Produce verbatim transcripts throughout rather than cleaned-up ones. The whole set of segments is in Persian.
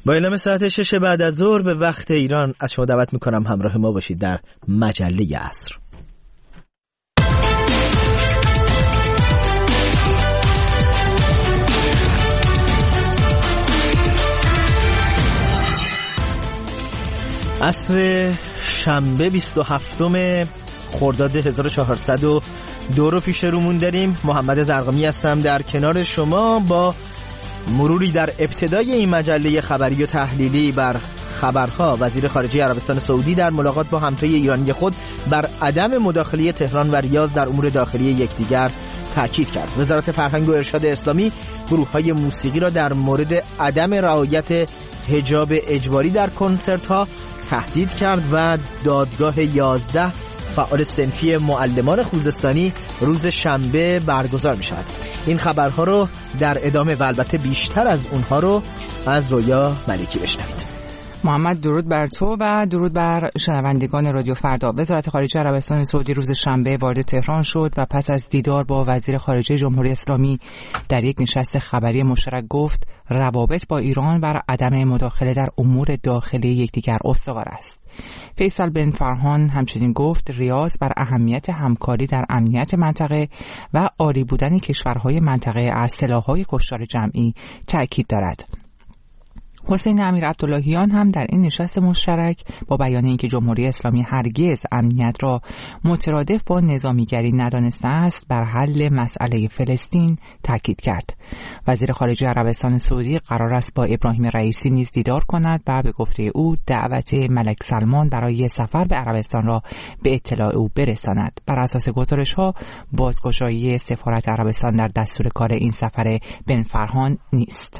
با اعلام ساعت شش بعد از ظهر به وقت ایران از شما دعوت میکنم همراه ما باشید در مجله عصر. عصر شنبه بیست و هفتم خرداد هزار و چهارصد و دو رو پیش رومون داریم. محمد زرقامی هستم در کنار شما با مروری در ابتدای این مجله خبری و تحلیلی بر خبرها. وزیر خارجه عربستان سعودی در ملاقات با همتای ایرانی خود بر عدم مداخله تهران و ریاض در امور داخلی یکدیگر تاکید کرد. وزارت فرهنگ و ارشاد اسلامی گروه‌های موسیقی را در مورد عدم رعایت حجاب اجباری در کنسرت‌ها تهدید کرد و دادگاه یازده فعال صنفی معلمان خوزستانی روز شنبه برگزار می‌شود. این خبرها رو در ادامه و البته بیشتر از اونها رو از رویا ملکی بشنوید. محمد، درود بر تو و درود بر شنوندگان رادیو فردا. وزارت خارجه عربستان سعودی روز شنبه وارد تهران شد و پس از دیدار با وزیر خارجه جمهوری اسلامی در یک نشست خبری مشترک گفت روابط با ایران بر عدم مداخله در امور داخلی یکدیگر استوار است. فیصل بن فرهان همچنین گفت ریاض بر اهمیت همکاری در امنیت منطقه و عاری بودن کشورهای منطقه از سلاح‌های کشتار جمعی تأکید دارد. حسین امیر عبداللهیان هم در این نشست مشترک با بیان اینکه جمهوری اسلامی هرگز امنیت را مترادف با نظامیگری ندانسته است بر حل مسئله فلسطین تاکید کرد. وزیر خارجه عربستان سعودی قرار است با ابراهیم رئیسی نیز دیدار کند و به گفته او دعوت ملک سلمان برای سفر به عربستان را به اطلاع او برساند. بر اساس گزارش‌ها بازگشایی سفارت عربستان در دستور کار این سفر بن فرهان نیست.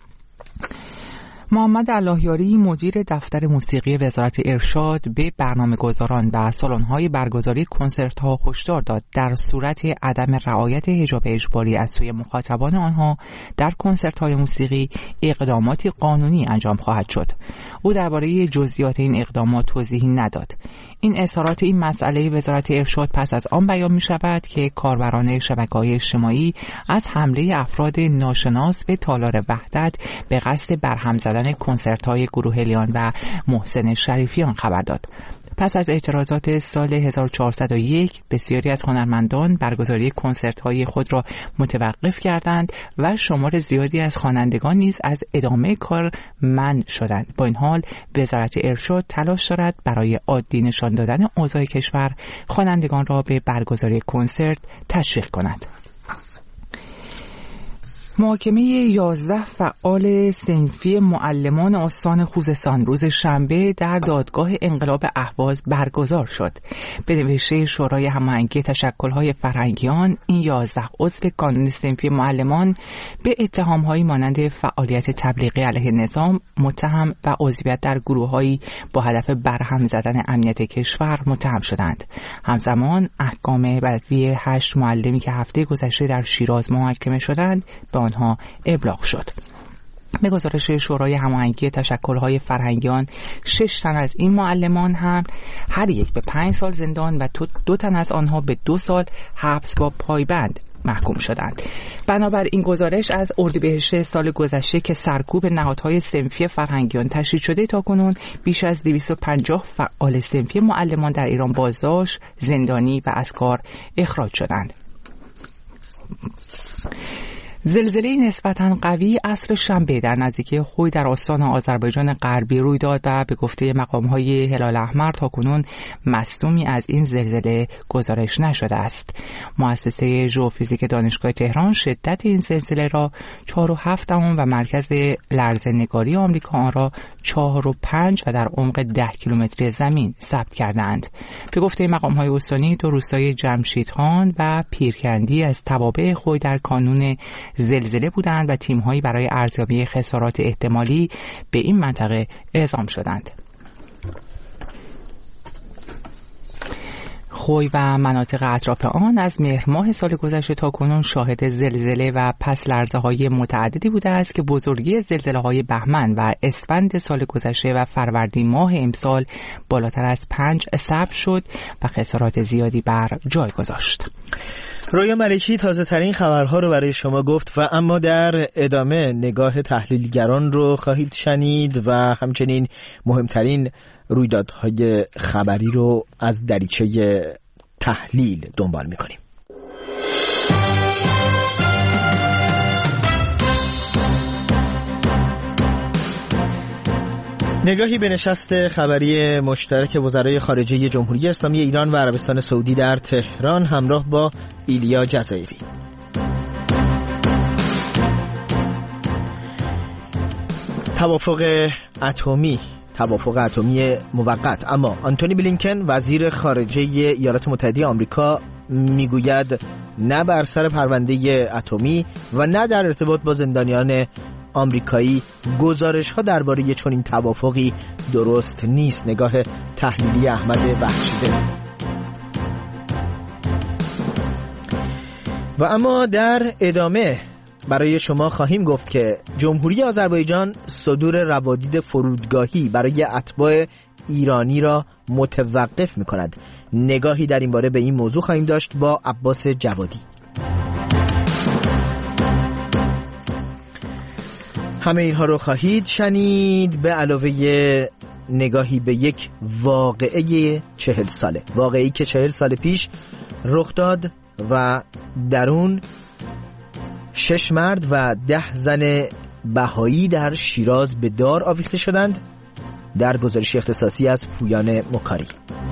محمد اللهیاری مدیر دفتر موسیقی وزارت ارشاد به برنامه‌گذاران و سالن‌های برگزاری کنسرت‌ها هشدار داد در صورت عدم رعایت حجاب اجباری از سوی مخاطبان آنها در کنسرت‌های موسیقی اقداماتی قانونی انجام خواهد شد. او درباره جزئیات این اقدامات توضیحی نداد. این اظهارات این مسئله وزارت ارشاد پس از آن بیان می شود که کاربران شبکه‌های اجتماعی از حمله افراد ناشناس به تالار وحدت به قصد برهم زدن کنسرت‌های گروه لیان و محسن شریفیان خبر داد. پس از اعتراضات سال هزار و چهارصد و یک بسیاری از هنرمندان برگزاری کنسرت‌های خود را متوقف کردند و شمار زیادی از خوانندگان نیز از ادامه کار منع شدند. با این حال وزارت ارشاد تلاش دارد برای عادی نشان دادن اوضاع کشور خوانندگان را به برگزاری کنسرت تشویق کند. محاکمه یازده فعال صنفی معلمان استان خوزستان روز شنبه در دادگاه انقلاب اهواز برگزار شد. به نوشته شورای هماهنگی تشکل‌های فرهنگیان، این یازده عضو کانون صنفی معلمان به اتهام‌هایی مانند فعالیت تبلیغی علیه نظام، متهم و عضویت در گروه‌هایی با هدف برهم زدن امنیت کشور متهم شدند. همزمان احکام بدوی هشت معلمی که هفته گذشته در شیراز محاکمه شدند به آنها ابلاغ شد. به گزارش شورای هماهنگی تشکل‌های فرهنگیان، شش تن از این معلمان هم هر یک به پنج سال زندان و دو تن از آنها به دو سال حبس با پایبند محکوم شدند. بنابر این گزارش از اردیبهشت سال گذشته که سرکوب نهادهای صنفی فرهنگیان تشدید شده تا کنون بیش از دویست و پنجاه فعال صنفی معلمان در ایران بازداشت، زندانی و از کار اخراج شدند. زلزله نسبتاً قوی عصر شنبه در نزدیکی خوی در استان آذربایجان غربی روی داد و به گفته مقام‌های هلال احمر تاکنون مصدومی از این زلزله گزارش نشده است. مؤسسه ژئوفیزیک دانشگاه تهران شدت این زلزله را چهار و هفت دهم و مرکز لرزه‌نگاری آمریکا آن را چهار و پنج و در عمق ده کیلومتری زمین ثبت کردند. به گفته مقام‌های استانی دو روستای جمشیدخان و پیرکندی از توابع خوی در کانون زلزله بودند و تیم‌هایی برای ارزیابی خسارات احتمالی به این منطقه اعزام شدند. خوی و مناطق اطراف آن از مهر ماه سال گذشته تا کنون شاهد زلزله و پس لرزه های متعددی بوده است که بزرگی زلزله های بهمن و اسفند سال گذشته و فروردین ماه امسال بالاتر از پنج ثبت شد و خسارات زیادی بر جای گذاشت. رویا ملکی تازه ترین خبرها رو برای شما گفت و اما در ادامه نگاه تحلیلگران رو خواهید شنید و همچنین مهمترین رویدادهای خبری رو از دریچه تحلیل دنبال می‌کنیم. نگاهی به نشست خبری مشترک وزرای خارجه جمهوری اسلامی ایران و عربستان سعودی در تهران همراه با ایلیا جزایری. توافق اتمی توافق اتمی موقت، اما آنتونی بلینکن وزیر خارجه ایالات متحده آمریکا میگوید نه بر سر پرونده اتمی و نه در ارتباط با زندانیان آمریکایی گزارش ها درباره چنین توافقی درست نیست. نگاه تحلیلی احمد بخشیده. و اما در ادامه برای شما خواهیم گفت که جمهوری آذربایجان صدور روادید فرودگاهی برای اتباع ایرانی را متوقف می‌کند. نگاهی در این باره به این موضوع خواهیم داشت با عباس جوادی. همه اینها رو خواهید شنید به علاوه نگاهی به یک واقعه چهل ساله، واقعی که چهل سال پیش رخ داد و در اون شش مرد و ده زن بهایی در شیراز به دار آویخته شدند، در گزارش اختصاصی از پویان مکاری.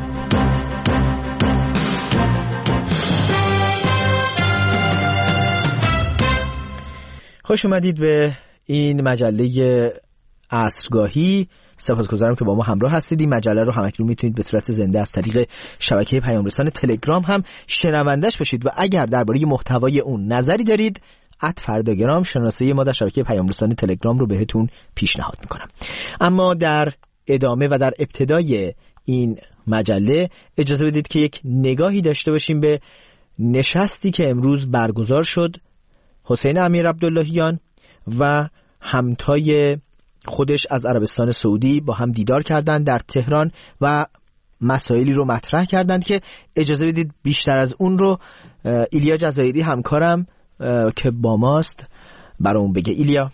خوش اومدید به این مجله عصرگاهی. سپاسگزارم که با ما همراه هستید. این مجله رو همکنون میتونید به صورت زنده از طریق شبکه پیام رسان تلگرام هم شنوندش باشید و اگر درباره محتوای اون نظری دارید ات فرداگرام شناسه ما در شبکه پیام رسان تلگرام رو بهتون پیشنهاد میکنم. اما در ادامه و در ابتدای این مجله اجازه بدید که یک نگاهی داشته باشیم به نشستی که امروز برگزار شد. حسین امیر عبداللهیان و همتای خودش از عربستان سعودی با هم دیدار کردند در تهران و مسائلی رو مطرح کردند که اجازه بدید بیشتر از اون رو ایلیا جزایری همکارم که با ماست برامون بگه. ایلیا.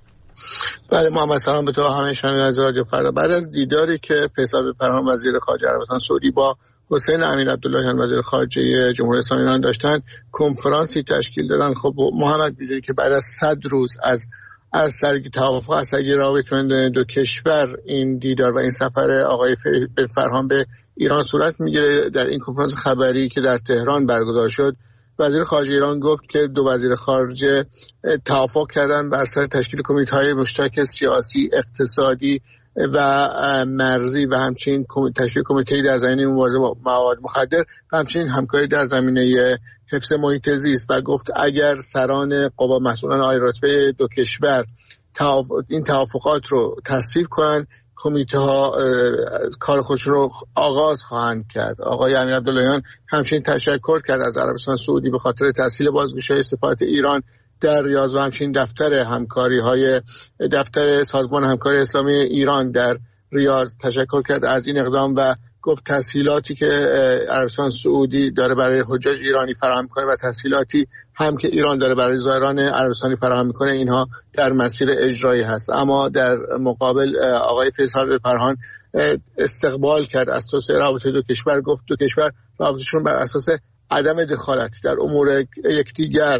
بله محمد، سلام به تو همه شنوندگان رادیو فردا. بعد از دیداری که فیصل پرهام وزیر خارجه عربستان سعودی با حسین امیر عبداللهیان وزیر خارجه جمهوری اسلامی ایران داشتن، کنفرانسی تشکیل دادن. خب محمد می‌دونی که بعد از صد روز از از سرگی توافق از سرگی رابطه بین دو کشور این دیدار و این سفر آقای فرهام به ایران صورت میگیره. در این کنفرانس خبری که در تهران برگزار شد، وزیر خارجه ایران گفت که دو وزیر خارجه توافق کردن بر سر تشکیل کمیته‌های مشترک سیاسی، اقتصادی و مرزی و همچنین تشکیل کمیته‌ای در زمینه مبارزه با مواد مخدر و همچنین همکاری در زمینه حفظ محیط زیست و گفت اگر سران قوا مسئولان عالی رتبه دو کشور این توافقات رو تصویب کنن، کمیته ها کار خودشون رو آغاز خواهند کرد. آقای امیر عبداللهیان همچنین تشکر کرد از عربستان سعودی به خاطر تسهیل بازگشایی سفارت ایران در ریاض و همچنین دفتر همکاری های دفتر سازمان همکاری اسلامی ایران در ریاض. تشکر کرد از این اقدام و گفت تسهیلاتی که عربستان سعودی داره برای حجاج ایرانی فراهم میکنه و تسهیلاتی هم که ایران داره برای زائران عربستانی فراهم میکنه اینها در مسیر اجرایی هست. اما در مقابل آقای فیصل پرهام استقبال کرد از توسعه رابطه دو کشور. گفت دو کشور رابطهشون بر اساس عدم دخالت در امور یکدیگر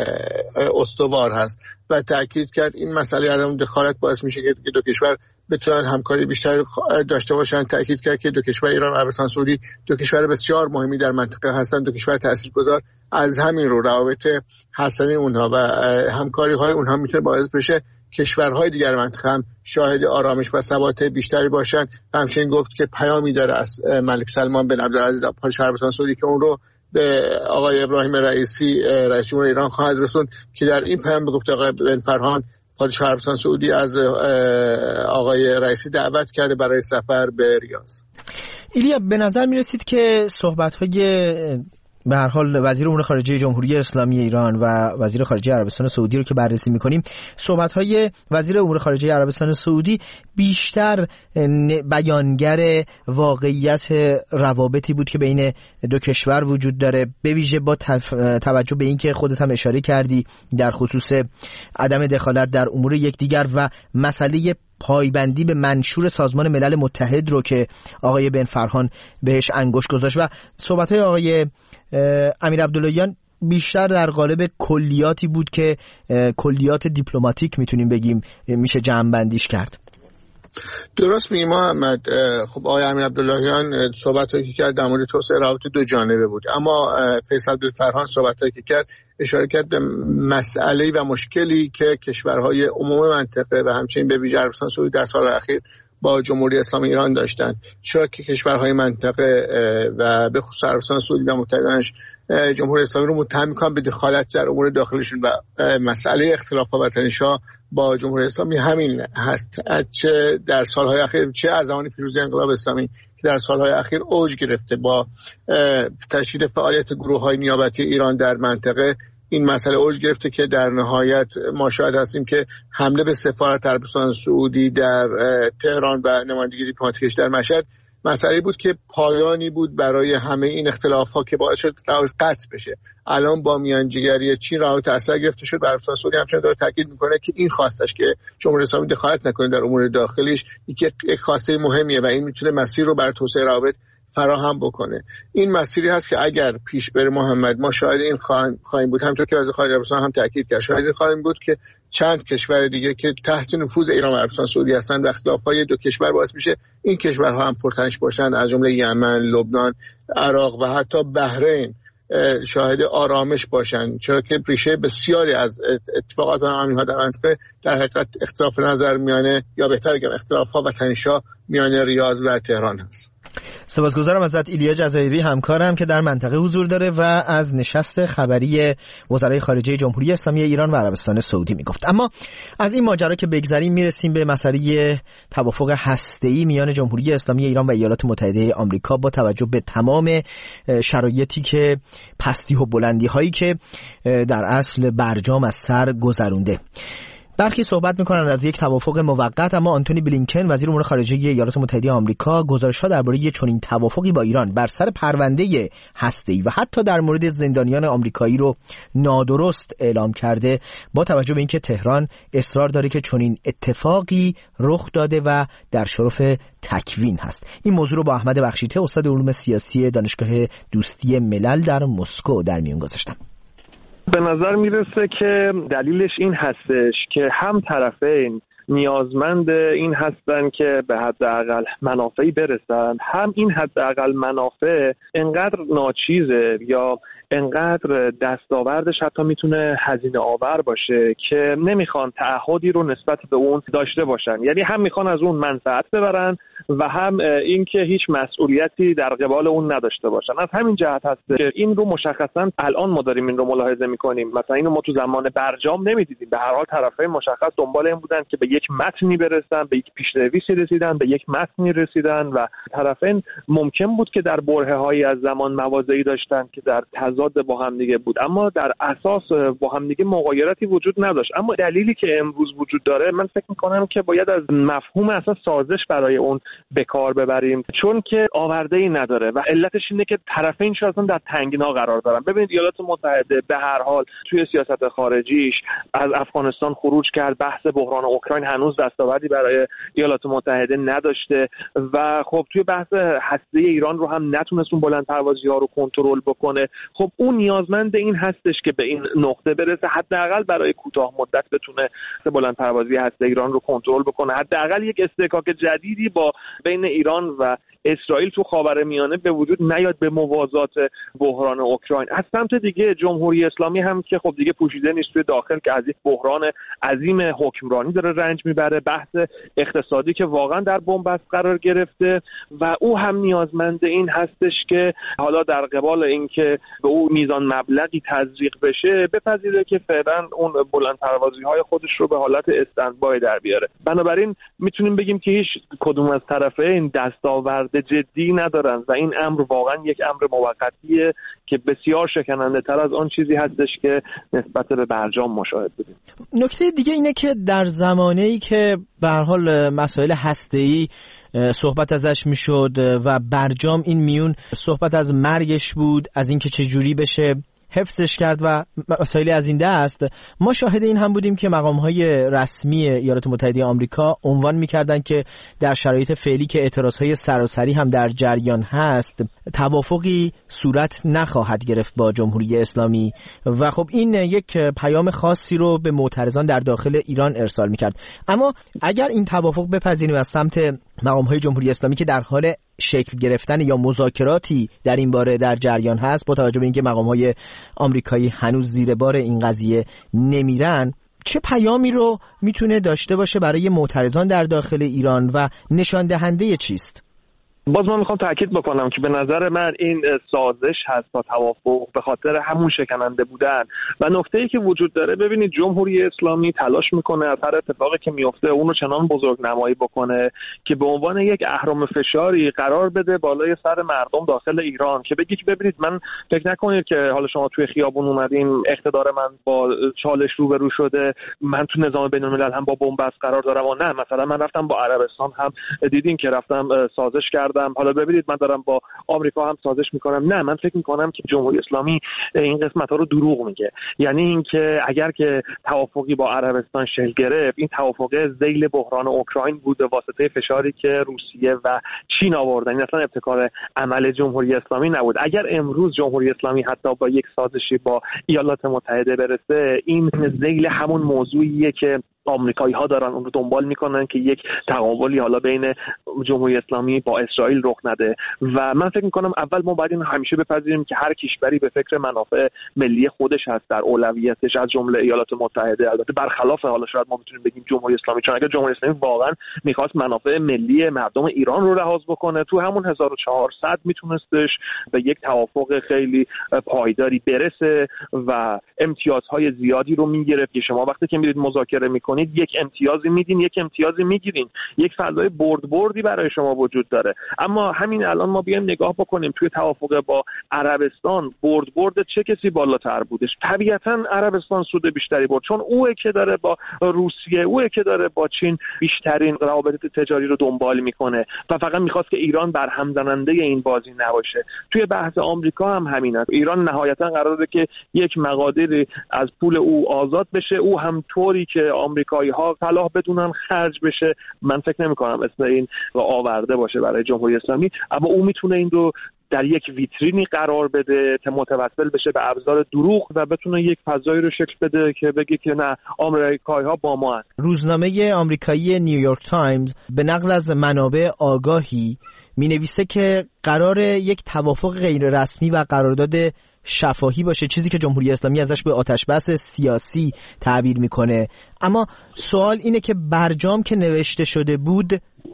استوار هست و تأکید کرد این مسئله عدم دخالت باعث میشه که دو کشور بتونن همکاری بیشتر داشته باشن. تأکید کرد که دو کشور ایران و عربستان سعودی دو کشور بسیار مهمی در منطقه هستند، دو کشور تاثیرگذار. از همین رو روابط حسنی اونها و همکاری های اونها میتونه باعث بشه کشورهای دیگر منطقه هم شاهد آرامش و ثبات بیشتری باشن. همچنین گفت که پیامی داره از ملک سلمان بن عبدالعزیز پادشاه عربستان سعودی که اون رو به آقای ابراهیم رئیسی رئیس جمهور ایران خواهد رسوند که در این پیام گفت آقای بن فرهان پادشاه عربستان سعودی از آقای رئیسی دعوت کرده برای سفر به ریاض. ایلیا، به نظر میرسید که صحبت‌های به هر حال وزیر امور خارجه جمهوری اسلامی ایران و وزیر خارجه عربستان سعودی رو که بررسی می‌کنیم، صحبت‌های وزیر امور خارجه عربستان سعودی بیشتر بیانگر واقعیت روابطی بود که بین دو کشور وجود داره، به ویژه با توجه به اینکه خودت هم اشاره کردی در خصوص عدم دخالت در امور یکدیگر و مسئله پایبندی به منشور سازمان ملل متحد رو که آقای بن فرهان بهش انگشت گذاشت و صحبت‌های آقای امیر عبداللهیان بیشتر در قالب کلیاتی بود که کلیات دیپلماتیک میتونیم بگیم میشه جمع‌بندیش کرد. درست میگی محمد. خب آقای امیر عبداللهیان صحبتایی که کرد در مورد توسعه روابط دو جانبه بود، اما فیصل بن فرهان صحبتایی که کرد اشاره کرد به مسئله و مشکلی که کشورهای عموم منطقه و همچنین به ویژه عربستان سعودی در سال اخیر با جمهوری اسلامی ایران داشتن. چرا که کشورهای منطقه و به خصوص عربستان سعودی و متحدانش جمهوری اسلامی رو متهم می‌کنن به دخالت در امور داخلیشون و مسئله اختلافات و تنش‌ها با جمهوری اسلامی همین هست، چه در سالهای اخیر چه از زمان پیروزی انقلاب اسلامی که در سالهای اخیر اوج گرفته با تشدید فعالیت گروه‌های نیابتی ایران در منطقه. این مسئله اوج گرفته که در نهایت ما شاهد هستیم که حمله به سفارت عربستان سعودی در تهران و نمایندگی دیپلماتیکش در مشهد مسئله بود که پایانی بود برای همه این اختلافات که باعث شد روابط قطع بشه. الان با میانجیگری چین روابط اثر گرفته شد. عربستان سعودی همچنان داره تاکید میکنه که این خواستش که جمهوری اسلامی دخالت نکنه در امور داخلیش یک خواسته مهمیه و این میتونه مسیر رو برای توسعه روابط فراهم بکنه. این مسیری هست که اگر پیش بره محمد ما شاهد این خواهیم بود، همونطور که وزیر خارجه عربستان هم تاکید کرد، شاهد این خواهیم بود که چند کشور دیگه که تحت نفوذ ایران و عربستان سعودی هستن و اختلاف‌های دو کشور باعث میشه این کشورها هم پرتنش باشن، از جمله یمن، لبنان، عراق و حتی بحرین شاهد آرامش باشن، چرا که ریشه بسیاری از اتفاقات و آنها در منطقه در حقیقت اختلاف نظر میانه یا بهتر بگم اختلاف‌ها و تنش‌ها میانه ریاض و تهران هست. سپاسگزارم ازت ایلیا جزایری، همکارم که در منطقه حضور داره و از نشست خبری وزرای خارجه جمهوری اسلامی ایران و عربستان سعودی میگفت. اما از این ماجرا که بگذریم میرسیم به مسئله توافق هسته‌ای میان جمهوری اسلامی ایران و ایالات متحده آمریکا با توجه به تمام شرایطی که پستی و بلندی هایی که در اصل برجام از سر گذرونده. برخی صحبت میکنند از یک توافق موقت، اما آنتونی بلینکن وزیر امور خارجه ایالات متحده آمریکا گزارش‌ها درباره چنین توافقی با ایران بر سر پرونده هسته‌ای و حتی در مورد زندانیان آمریکایی رو نادرست اعلام کرده، با توجه به اینکه تهران اصرار داره که چنین اتفاقی رخ داده و در شرف تکوین هست. این موضوع رو با احمد بخشیته استاد علوم سیاسی دانشگاه دوستی ملل در مسکو در میون گذاشتم. به نظر میرسه که دلیلش این هستش که هم طرفین نیازمند این هستن که به حداقل منافعی برسن، هم این حداقل منافع انقدر ناچیزه یا انقدر دستاوردش حتی میتونه هزینه آور باشه که نمیخوان تعهدی رو نسبت به اون داشته باشن. یعنی هم میخوان از اون منفعت ببرن و هم اینکه هیچ مسئولیتی در قبال اون نداشته باشن. از همین جهت هست که این رو مشخصا الان ما داریم این رو ملاحظه میکنیم. مثلا اینو ما تو زمان برجام نمیدیدیم. به هر حال طرفین مشخص دنبال این بودن که به یک متنی برسن، به یک پیش‌نویسی رسیدن، به یک متنی رسیدن و طرفین ممکن بود که در برهه‌هایی از زمان مواضعی داشتن که در تضاد با هم دیگه بود، اما در اساس با هم دیگه مغایرتی وجود نداشت. اما دلیلی که امروز وجود داره، من فکر می‌کنم که باید از مفهوم اساس سازش برای اون به کار ببریم، چون که آورده‌ای نداره و علتش اینه که طرفین اصلا در تنگنا قرار دارن. ببینید ایالات متحده به هر حال توی سیاست خارجیش از افغانستان خروج کرد، بحث بحران اوکراین هنوز دستاوردی برای ایالات متحده نداشته و خب توی بحث هسته ایران رو هم نتونست اون بلندپروازی‌ها رو کنترل بکنه. خب اون نیازمند این هستش که به این نقطه برسه، حداقل برای کوتاه مدت بتونه بلندپروازی هسته ایران رو کنترل بکنه، حداقل یک استحکاک جدیدی با بین ایران و اسرائیل تو خاورمیانه به وجود نیاد به موازات بحران اوکراین. از سمت دیگه جمهوری اسلامی هم که خب دیگه پوشیده نیست توی داخل که از یک بحران عظیم حکمرانی داره رنج میبره، بحث اقتصادی که واقعا در بنبست قرار گرفته و او هم نیازمند این هستش که حالا در قبال اینکه به او میزان مبلغی تزریق بشه بپذیره که فعلا اون بلندپروازی های خودش رو به حالت استندبای در بیاره. بنابراین میتونیم بگیم که هیچ کدوم از طرف طرفین دستاورد جدی ندارن و این امر واقعا یک امر موقتیه که بسیار شکننده تر از آن چیزی هستش که نسبت به برجام مشاهده بودیم. نکته دیگه اینه که در زمانه‌ای که به هر حال مسائل هسته‌ای صحبت ازش میشد و برجام این میون صحبت از مرگش بود، از اینکه چه جوری بشه حفظش کرد و مسائل از این دست، ما شاهد این هم بودیم که مقام‌های رسمی ایالات متحده آمریکا عنوان می‌کردند که در شرایط فعلی که اعتراضهای سراسری هم در جریان هست، توافقی صورت نخواهد گرفت با جمهوری اسلامی و خب این یک پیام خاصی رو به معترضان در داخل ایران ارسال می‌کرد. اما اگر این توافق بپذیریم از سمت مقام‌های جمهوری اسلامی که در حال شکل گرفتن یا مذاکراتی در این باره در جریان هست، با توجه به اینکه مقام‌های آمریکایی هنوز زیر بار این قضیه نمیرن، چه پیامی رو میتونه داشته باشه برای معترضان در داخل ایران و نشان دهنده چیست؟ باز من میخوام تاکید بکنم که به نظر من این سازش هست تا توافق به خاطر همون شکننده بودن و نکته‌ای که وجود داره. ببینید جمهوری اسلامی تلاش میکنه از هر اتفاقی که میفته اون رو چنان بزرگ نمایی بکنه که به عنوان یک اهرم فشاری قرار بده بالای سر مردم داخل ایران، که بگی که ببینید من فکر نکنید که حالا شما توی خیابون اومدین اقتدار من با چالش روبرو شده، من تو نظام بین‌الملل هم با بنبست قرار دارم و نه، مثلا من رفتم با عربستان هم دیدین که رفتم سازش کردم، حالا ببینید من دارم با آمریکا هم سازش میکنم. نه، من فکر میکنم که جمهوری اسلامی این قسمت ها رو دروغ میگه. یعنی اینکه اگر که توافقی با عربستان شکل گرفت، این توافق ذیل بحران اوکراین بود به واسطه فشاری که روسیه و چین آوردن، این اصلا ابتکار عمل جمهوری اسلامی نبود. اگر امروز جمهوری اسلامی حتی با یک سازشی با ایالات متحده برسه، این ذیل همون موضوعیه که آمریکایی ها دارن اون رو دنبال میکنن که یک تقابلی حالا بین جمهوری اسلامی با اسرائیل رخ نده و من فکر میکنم اول ما باید این همیشه بپذیریم که هر کشوری به فکر منافع ملی خودش هست در اولویتش، از جمله ایالات متحده، البته برخلاف حالا شاید ما میتونیم بگیم جمهوری اسلامی، چون اگر جمهوری اسلامی واقعا میخواست منافع ملی مردم ایران رو لحاظ بکنه، تو همون هزار و چهارصد میتونستش به یک توافق خیلی پایداری برسه و امتیازهای زیادی رو میگرفت که شما وقتی که میرید مذاکره میکنید یک امتیازی میدین، یک امتیازی میگیرین، یک فضای برد بردی برای شما وجود داره. اما همین الان ما بیایم نگاه بکنیم توی توافق با عربستان، برد برد چه کسی بالاتر بودش؟ طبیعتا عربستان سود بیشتری برد، چون اوه که داره با روسیه، اوه که داره با چین بیشترین روابط تجاری رو دنبال میکنه و فقط میخواست که ایران برهم زننده این بازی نباشه. توی بحث آمریکا هم همین است. ایران نهایتا قراره که یک مقادیری از پول او آزاد بشه، او هم طوری که آمریکایی ها صلاح بدونن خرج بشه. من فکر نمی کنم اسم این رو آورده باشه برای جمهوری اسلامی، اما او میتونه این رو در یک ویترینی قرار بده که متوسل بشه به ابزار دروغ و بتونه یک فضایی رو شکل بده که بگه که نه، آمریکایی ها با ما هست. روزنامه آمریکایی نیویورک تایمز به نقل از منابع آگاهی می نویسه که قرار یک توافق غیر رسمی و قرارداد شفاهی باشه، چیزی که جمهوری اسلامی ازش به آتش بس سیاسی تعبیر میکنه. اما سوال اینه که برجام که نوشته شده بود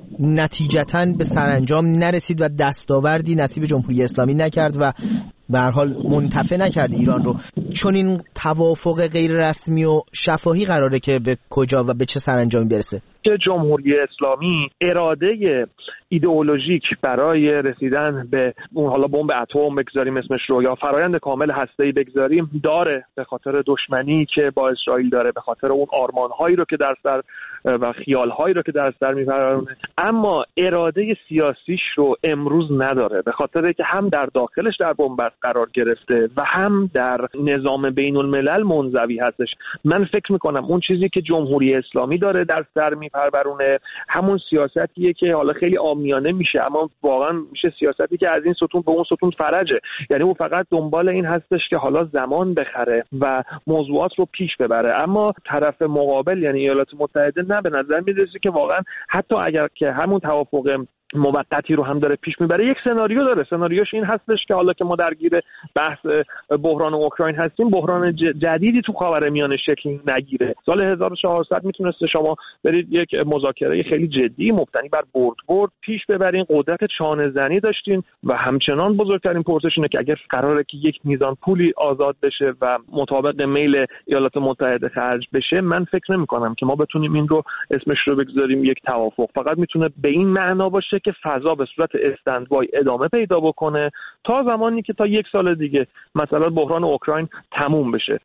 نتیجتاً به سرانجام نرسید و دستاوردی نصیب جمهوری اسلامی نکرد و به هر حال منتفع نکرد ایران رو. چون این توافق غیر رسمی و شفاهی قراره که به کجا و به چه سرانجامی برسه؟ که جمهوری اسلامی اراده ایدئولوژیک برای رسیدن به اون، حالا بمب اتم بگذاریم اسمش رو یا فرایند کامل هسته‌ای بگذاریم، داره به خاطر دشمنی که با اسرائیل داره، به خاطر اون آرمان‌هایی رو که در سر و خیال‌هایی رو که در سر می‌پرورونه، اما اراده سیاسیش رو امروز نداره، به خاطر که هم در داخلش در بنبست قرار گرفته و هم در نظام بین‌الملل منزوی هستش. من فکر می‌کنم اون چیزی که جمهوری اسلامی داره در سر می‌پرورونه همون سیاستیه که حالا خیلی عامیانه میشه، اما واقعا میشه سیاستی که از این ستون به اون ستون فرجه. یعنی اون فقط دنبال این هستش که حالا زمان بخره و موضوعات رو پیش ببره، اما طرف مقابل یعنی ایالات متحده نه، به نظر میرسه که واقعا حتی اگر که همون توافق موقتی رو هم داره پیش میبره، یک سناریو داره. سناریوش این هستش که حالا که ما درگیر بحث بحران اوکراین هستیم، بحران جدیدی تو خاورمیانه شکل نگیره. سال هزار و چهارصد میتونسته شما برید یک مذاکره خیلی جدی مبتنی بر برد برد پیش ببرین، قدرت چانه زنی داشتین و همچنان بزرگترین پرسش اینه که اگر قراره که یک میزان پولی آزاد بشه و مطابق میل ایالات متحده خرج بشه، من فکر نمی‌کنم که ما بتونیم این رو اسمش رو بگذاریم یک توافق. فقط میتونه به این معنا باشه که فضا به صورت استندبای ادامه پیدا بکنه تا زمانی که تا یک سال دیگه مثلا بحران اوکراین تموم بشه.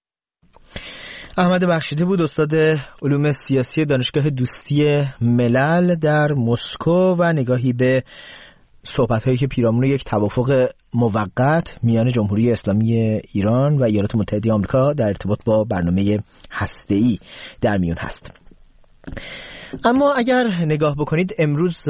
احمد بخشیده بود، استاد علوم سیاسی دانشگاه دوستی ملل در مسکو و نگاهی به صحبت‌هایی که پیرامون یک توافق موقت میان جمهوری اسلامی ایران و ایالات متحده آمریکا در ارتباط با برنامه هسته‌ای در میون هست. اما اگر نگاه بکنید امروز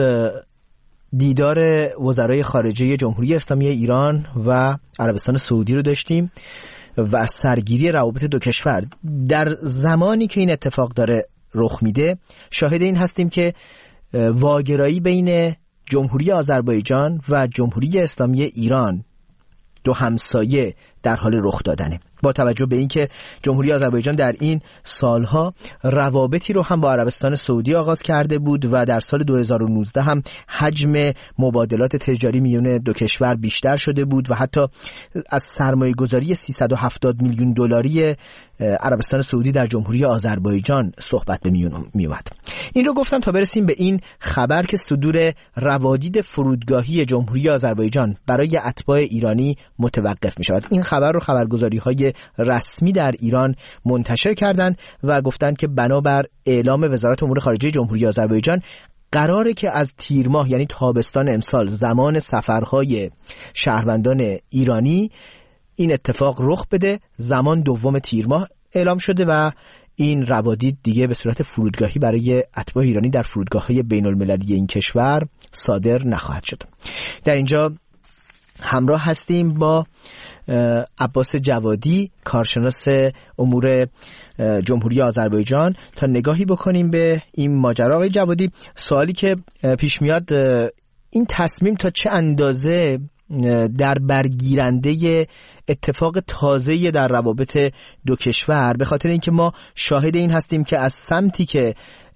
دیدار وزرای خارجه جمهوری اسلامی ایران و عربستان سعودی رو داشتیم و سرگیری روابط دو کشور. در زمانی که این اتفاق داره رخ میده شاهد این هستیم که واگرایی بین جمهوری آذربایجان و جمهوری اسلامی ایران، دو همسایه، در حال رخ دادنه. با توجه به اینکه جمهوری آذربایجان در این سالها روابطی رو هم با عربستان سعودی آغاز کرده بود و در سال دو هزار و نوزده هم حجم مبادلات تجاری میان دو کشور بیشتر شده بود و حتی از سرمایه گذاری سیصد و هفتاد میلیون دلاری عربستان سعودی در جمهوری آذربایجان صحبت به میون می اومد. این رو گفتم تا برسیم به این خبر که صدور روادید فرودگاهی جمهوری آذربایجان برای اتباع ایرانی متوقف می شود. این خبر رو خبرگزاری های رسمی در ایران منتشر کردند و گفتند که بنابر اعلام وزارت امور خارجه جمهوری آذربایجان قراره که از تیر ماه یعنی تابستان امسال زمان سفرهای شهروندان ایرانی این اتفاق رخ بده. زمان دوم تیر ماه اعلام شده و این روادید دیگه به صورت فرودگاهی برای اتباع ایرانی در فرودگاه‌های بین‌المللی این کشور صادر نخواهد شد. در اینجا همراه هستیم با عباس جوادی، کارشناس امور جمهوری آذربایجان، تا نگاهی بکنیم به این ماجرا. آقای جوادی، سوالی که پیش میاد این تصمیم تا چه اندازه در برگیرنده اتفاق تازه‌ای در روابط دو کشور، به خاطر اینکه ما شاهد این هستیم که از سمتی که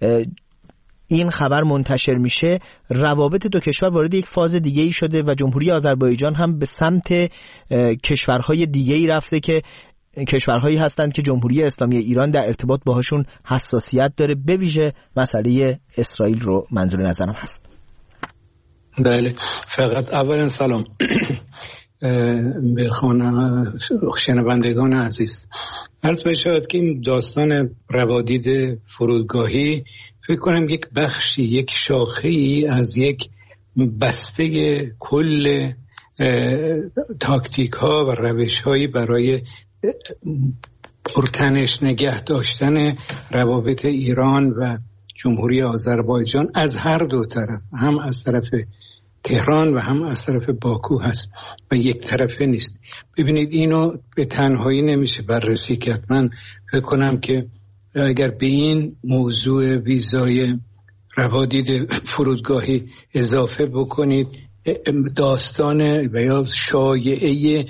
این خبر منتشر میشه روابط دو کشور وارد یک فاز دیگه‌ای شده و جمهوری آذربایجان هم به سمت کشورهای دیگه‌ای رفته که کشورهایی هستند که جمهوری اسلامی ایران در ارتباط باهاشون حساسیت داره، به ویژه مسئله اسرائیل رو منظور نظرم هست. بله، فقط اولا سلام به شنوندگان عزیز. عرض بشود که این داستان روادید فرودگاهی فکر کنم یک بخشی، یک شاخه‌ای از یک بسته کل تاکتیک ها و روش هایی برای پرتنش نگه داشتن روابط ایران و جمهوری آذربایجان از هر دو طرف، هم از طرف تهران و هم از طرف باکو هست و یک طرفه نیست. ببینید اینو به تنهایی نمیشه بررسی کرد. من فکر کنم که اگر به این موضوع ویزای روادید فرودگاهی اضافه بکنید داستان و یا شایعه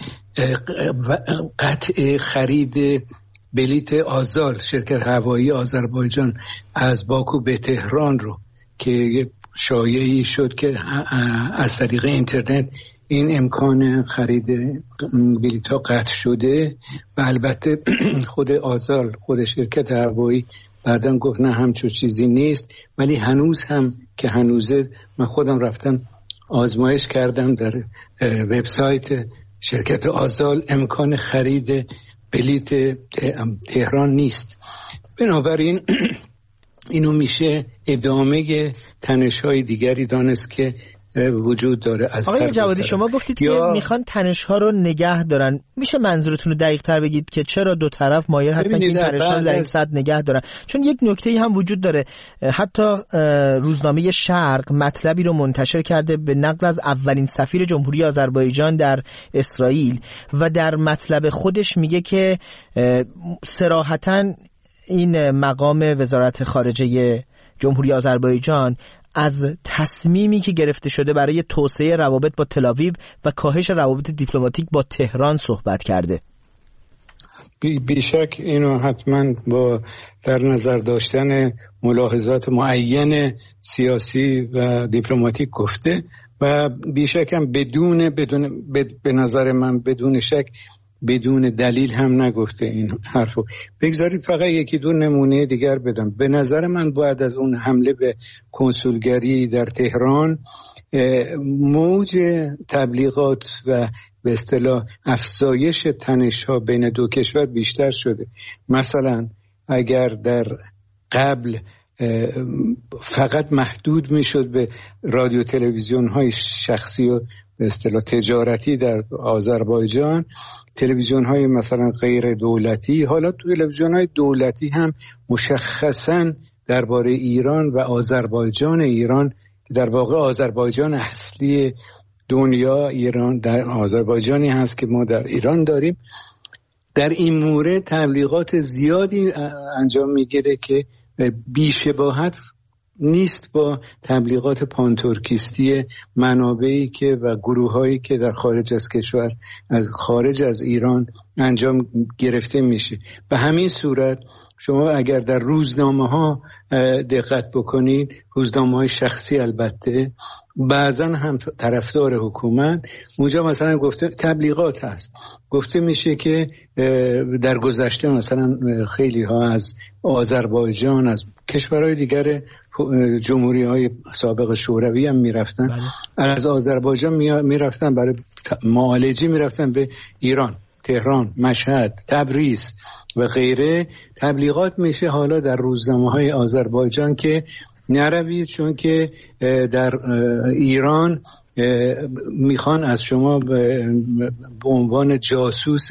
قطع خرید بلیت آزال شرکت هوایی آذربایجان از باکو به تهران رو که شایعی شد که از طریق اینترنت این امکان خرید بلیط ها قطع شده و البته خود آزال، خود شرکت هوایی بعداً گفت نه همچون چیزی نیست، ولی هنوز هم که هنوزه من خودم رفتم آزمایش کردم در وبسایت شرکت آزال امکان خرید بلیط تهران نیست. بنابراین اینو میشه ادامه تنش‌های دیگری دانست که وجود داره. از آقای جوادی شما گفتید یا... که میخوان تنش‌ها رو نگه دارن. میشه منظورتون رو دقیق تر بگید که چرا دو طرف مایل هستن که این تنش‌ها رو در این سطح نگه دارن؟ چون یک نکته‌ای هم وجود داره. حتی روزنامه شرق مطلبی رو منتشر کرده به نقل از اولین سفیر جمهوری آذربایجان در اسرائیل و در مطلب خودش میگه که صراحتاً این مقام وزارت خارجه جمهوری آذربایجان از تصمیمی که گرفته شده برای توسعه روابط با تل‌آویو و کاهش روابط دیپلماتیک با تهران صحبت کرده. بیشک اینو حتما با در نظر داشتن ملاحظات معین سیاسی و دیپلماتیک گفته و بیشک هم بدون بدون به نظر من بدون شک بدون دلیل هم نگفته این حرفو. بگذارید فقط یکی دو نمونه دیگر بدم. به نظر من بعد از اون حمله به کنسولگری در تهران موج تبلیغات و به اصطلاح افزایش تنش‌ها بین دو کشور بیشتر شده. مثلا اگر در قبل فقط محدود میشد به رادیو تلویزیون های شخصی و به اصطلاح تجارتی در آذربایجان، تلویزیون های مثلا غیر دولتی، حالا تو تلویزیون های دولتی هم مشخصا درباره ایران و آذربایجان ایران که در واقع آذربایجان اصلی دنیا ایران در آذربایجانی هست که ما در ایران داریم، در این مورد تبلیغات زیادی انجام میگیره که بی‌شباهت نیست با تبلیغات پانتورکیستی منابعی که و گروهایی که در خارج از کشور از خارج از ایران انجام گرفته میشه. به همین صورت شما اگر در روزنامه ها دقت بکنید، روزنامه های شخصی البته، بعضا هم طرفدار حکومت، اونجا مثلا گفته تبلیغات هست، گفته میشه که در گذشته مثلا خیلی ها از آذربایجان، از کشورهای دیگر جمهوری های سابق شوروی هم میرفتن، بله. از آذربایجان میرفتن برای معالجه، میرفتن به ایران، تهران، مشهد، تبریز و غیره. تبلیغات میشه حالا در روزنامه های آذربایجان که نروید، چون که در ایران میخوان از شما به عنوان جاسوس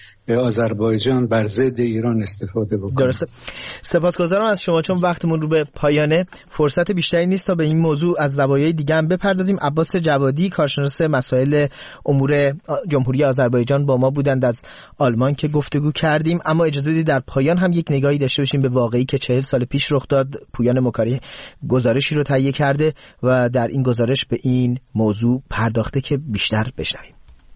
آذربایجان بر ضد ایران استفاده بکنید. درسته. سپاسگزارم از شما، چون وقتمون رو به پایانه، فرصت بیشتری نیست تا به این موضوع از زوایای دیگه هم بپردازیم. عباس جوادی، کارشناس مسائل امور جمهوری آذربایجان با ما بودند از آلمان که گفتگو کردیم. اما اجازه بدید در پایان هم یک نگاهی داشته باشیم به واقعی که چهل سال پیش رخ داد. پویان مکاری گزارشی رو تهیه کرده و در این گزارش به این موضوع پرداخته که بیشتر بشنویم.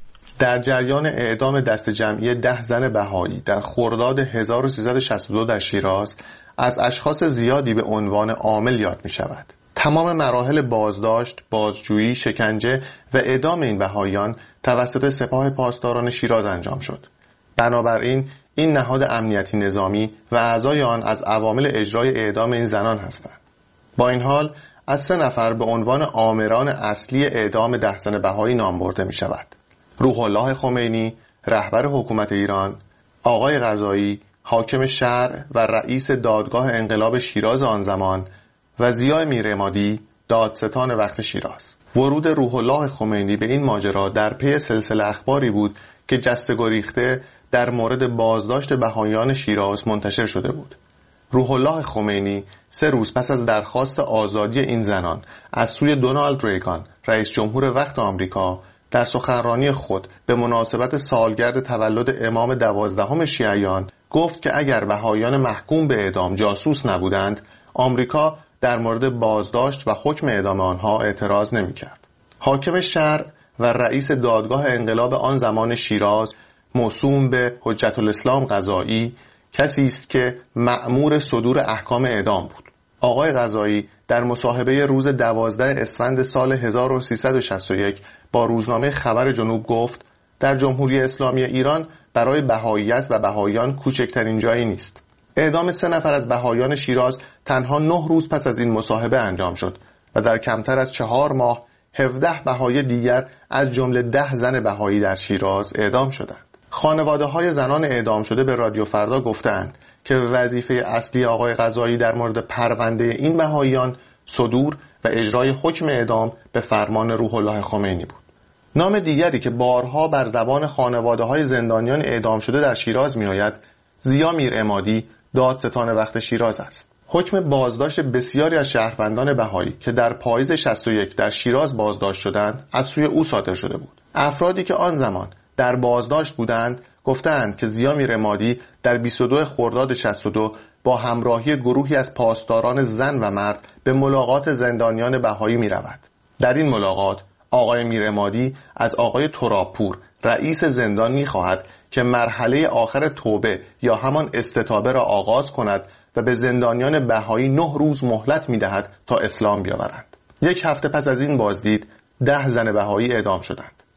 در جریان اعدام دست جمعی ده زن بهایی در خرداد هزار و سیصد و شصت و دو در شیراز از اشخاص زیادی به عنوان عامل یاد می شود. تمام مراحل بازداشت، بازجویی، شکنجه و اعدام این بهاییان توسط سپاه پاسداران شیراز انجام شد. بنابراین این نهاد امنیتی نظامی و اعضای آن از عوامل اجرای اعدام این زنان هستند. با این حال از سه نفر به عنوان آمران اصلی اعدام ده زن بهایی نام برده می شود: روح الله خمینی، رهبر حکومت ایران، آقای قضایی، حاکم شهر و رئیس دادگاه انقلاب شیراز آن زمان، و ضیاء میرعمادی، دادستان وقت شیراز. ورود روح الله خمینی به این ماجرا در پی سلسله اخباری بود که جسته گریخته در مورد بازداشت بهاییان شیراز منتشر شده بود. روح الله خمینی سه روز پس از درخواست آزادی این زنان از سوی دونالد ریگان، رئیس جمهور وقت آمریکا، در سخنرانی خود به مناسبت سالگرد تولد امام دوازدهم شیعیان گفت که اگر بهاییان محکوم به اعدام جاسوس نبودند، آمریکا در مورد بازداشت و حکم اعدام آنها اعتراض نمی‌کرد. حاکم شهر و رئیس دادگاه انقلاب آن زمان شیراز، موسوم به حجت الاسلام قضایی، کسی است که مأمور صدور احکام اعدام بود. آقای قضایی در مصاحبه روز دوازده اسفند سال هزار و سیصد و شصت و یک با روزنامه خبر جنوب گفت در جمهوری اسلامی ایران برای بهاییت و بهاییان کوچکترین جایی نیست. اعدام سه نفر از بهاییان شیراز تنها نه روز پس از این مصاحبه انجام شد و در کمتر از چهار ماه هفده بهایی دیگر از جمله ده زن بهایی در شیراز اعدام شدند. خانواده های زنان اعدام شده به رادیو فردا گفتند که وظیفه اصلی آقای قضایی در مورد پرونده این بهاییان صدور و اجرای حکم اعدام به فرمان روح الله خمینی بود. نام دیگری که بارها بر زبان خانواده های زندانیان اعدام شده در شیراز می آید ضیاء میرعمادی، دادستان وقت شیراز است. حکم بازداشت بسیاری از شهروندان بهایی که در پاییز شصت و یک در شیراز بازداشت شدند از سوی او صادر شده بود. افرادی که آن زمان در بازداشت بودند گفتند که ضیاء میرعمادی در بیست و دو خرداد شصت و دو با همراهی گروهی از پاسداران زن و مرد به ملاقات زندانیان بهایی می رود. در این ملاقات آقای میرعمادی از آقای ترابپور رئیس زندان می خواهد که مرحله آخر توبه یا همان استتابه را آغاز کند و به زندانیان بهایی نه روز مهلت می دهد تا اسلام بیاورند. یک هفته پس از این بازدید ده زن بهایی اعدام شدند.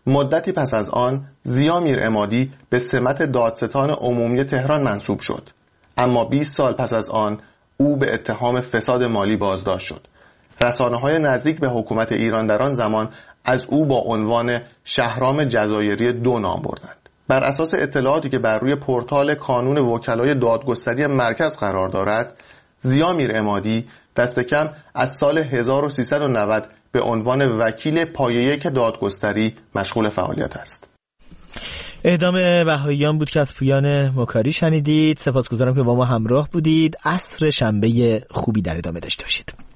مدتی پس از آن ضیا میرعمادی به سمت دادستان عمومی تهران منصوب شد، اما بیست سال پس از آن او به اتهام فساد مالی بازداشت شد. رسانه‌های نزدیک به حکومت ایران در آن زمان از او با عنوان شهرام جزایری دو نام بردند. بر اساس اطلاعاتی که بر روی پورتال کانون وکلای دادگستری مرکز قرار دارد، ضیا میرعمادی دست کم از سال هزار و سیصد و نود به عنوان وکیل پایه یک دادگستری مشغول فعالیت است. اعدام بهائیان بود که از پویان مکاری شنیدید. سپاسگزارم که با ما همراه بودید. عصر شنبه خوبی در ادامه داشته باشید.